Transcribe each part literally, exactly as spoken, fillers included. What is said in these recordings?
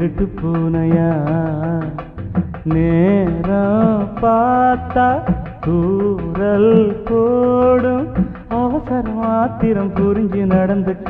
திருட்டு பூனையா நேரம் பார்த்தா தூரல் போடும் அவசரம் ஆத்திரம் புரிஞ்சு நடந்துக்க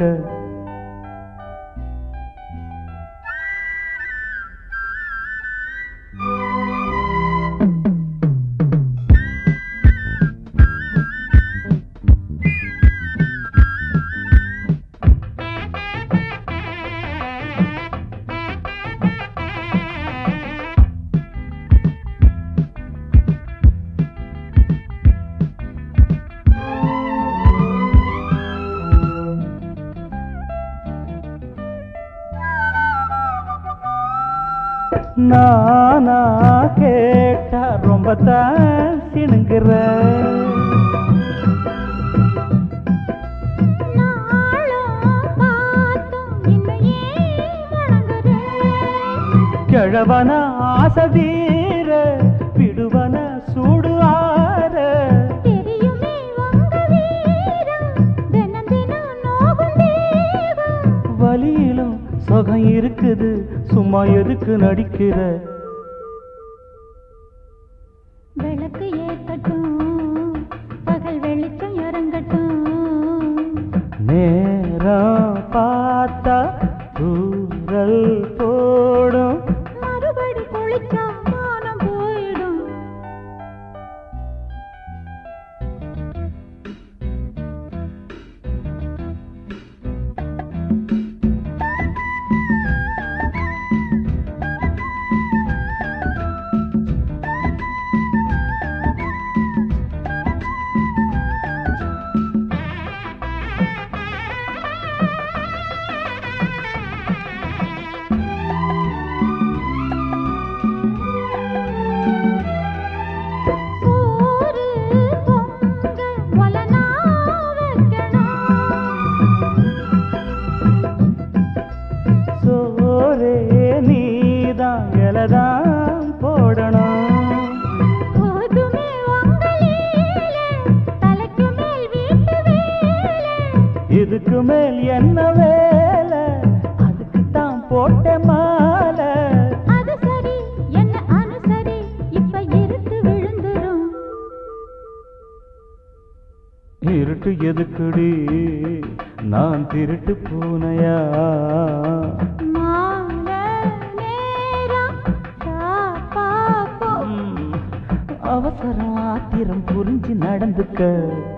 நானா கேட்டா ரொம்ப தான் சிணுங்குற கிழவன ஆசதீர விடுவன சூடுவார வலியிலும் சுகம் இருக்குது சும்மா எதுக்கு நடிக்கிற விளக்கு ஏற்றட்டும் பகல் வெளிச்சம் இறங்கட்டும் நேரம் பார்த்தா தூரல் போடும் மறுபடி குளிச்சா மானம் போயிடும் தான் போடணும் இதுக்கு மேல் என்ன வேலை அதுக்கு தான் போட்ட மாலை அது சரி என்ன அனுசரி இப்ப இருட்டு விழுந்துரும் இருட்டு எதுக்குடி நான் திருட்டு பூனையா அவசரம் ஆத்திரம் புரிஞ்சு நடந்துக்க